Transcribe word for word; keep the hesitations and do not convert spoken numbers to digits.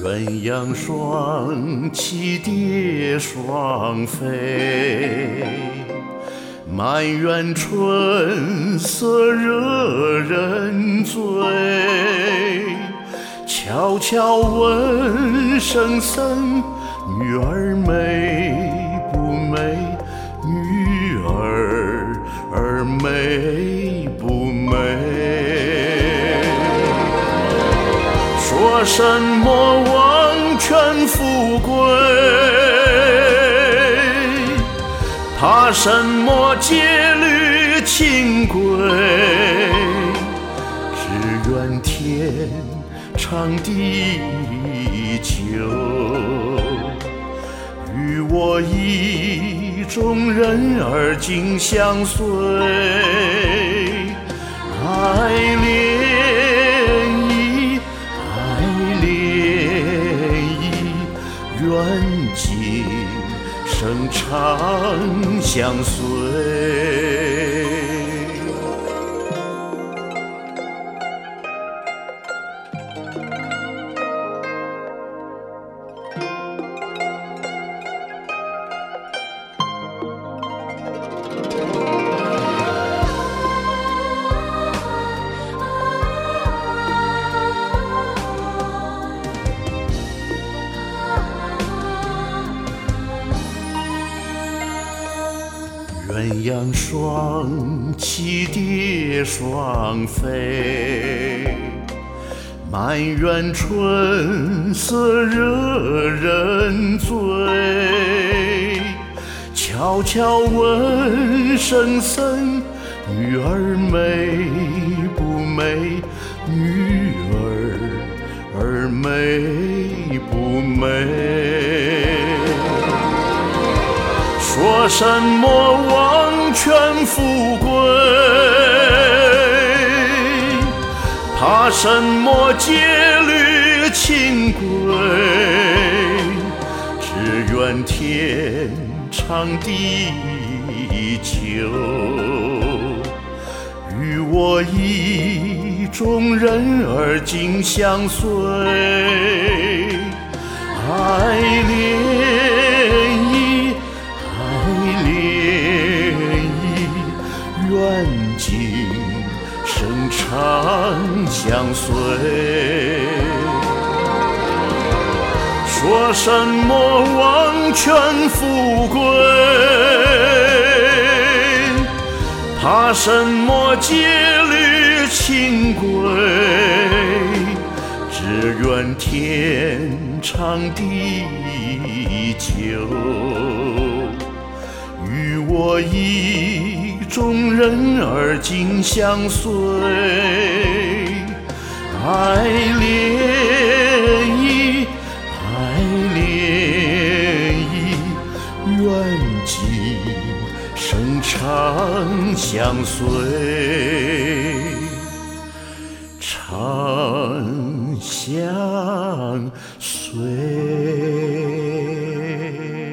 鸳鸯双栖蝶双飞，满园春色惹人醉。悄悄问圣僧，女儿美不美？女儿儿美不美？说什么王权富贵，怕什么戒律清规？只愿天长地久，与我意中人儿紧相随。爱恋意，爱恋意，愿今生长相随。鸳鸯双栖蝶双飞，满园春色惹人醉。悄悄问圣僧，女儿美不美？女儿儿美不美？说什么王权富贵，怕什么戒律清规？只愿天长地久，与我意中人儿紧相随。爱恋意，爱恋意，愿今生长相随。说什么王权富贵，怕什么戒律清规？只愿天长地久，与我意中人儿紧相随。爱恋意，爱恋意，愿今生长相随，长相随。